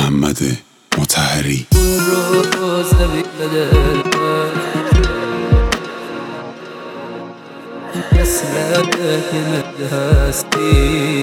محمد مطهری. روز بدل مثل که هستی،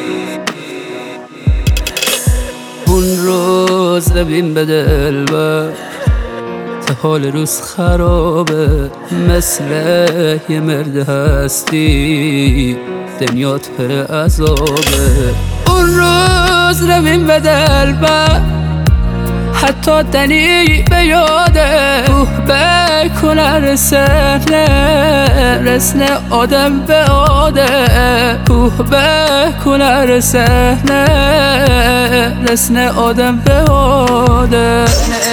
اون روز ببین به دلبر تا حال روز خرابه، مثل یه مرد هستی دنیات پر عذابه. اون روز ببین به دلبر حتی دنی به یاده، روح بکنه رسنه آدم به آده، روح بکنه رسنه آدم به آده.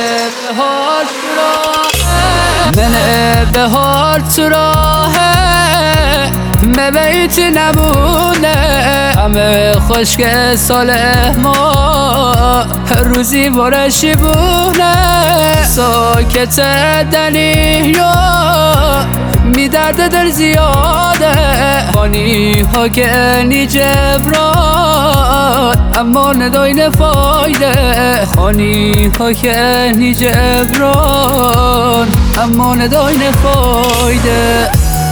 منه به حال تو راهه مبیت نمونه، همه خشک ساله ما هر روزی بارشی بونه. ساکت دنیا می درد در زیاده، خانی ها که نی جبران اما ندای نفایده، خانی ها که نی جبران اما ندای نفایده.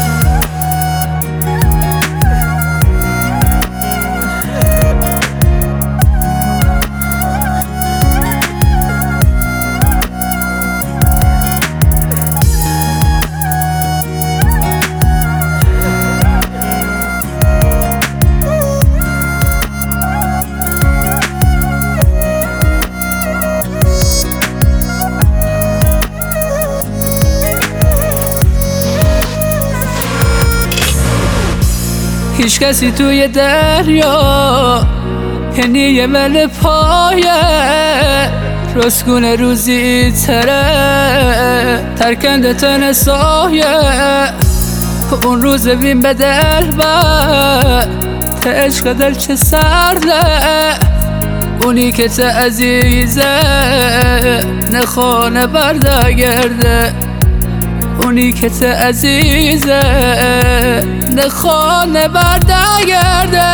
هیچ کسی توی دریا یعنی یه مل پایه، رسکون روزی تره ترکنده تن سایه. اون روز بین به دلبر تا عشق دل چه سرده، اونی که تا عزیزه نخانه برده گرده، اونی که تا عزیزه نخانه برده گرده.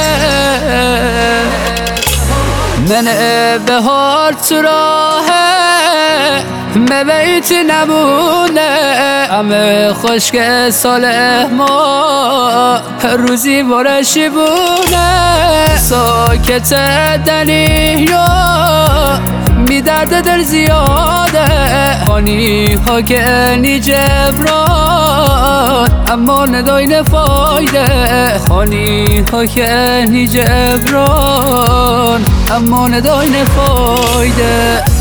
منه به حال تو راهه مبیت نمونه، همه خشک ساله ما هر روزی بارشی بونه. ساکت دنیا می درد در زیاده، خانی ها که نی جبران اما ندای نفایده، خانی ها که نی جبران اما ندای نفایده.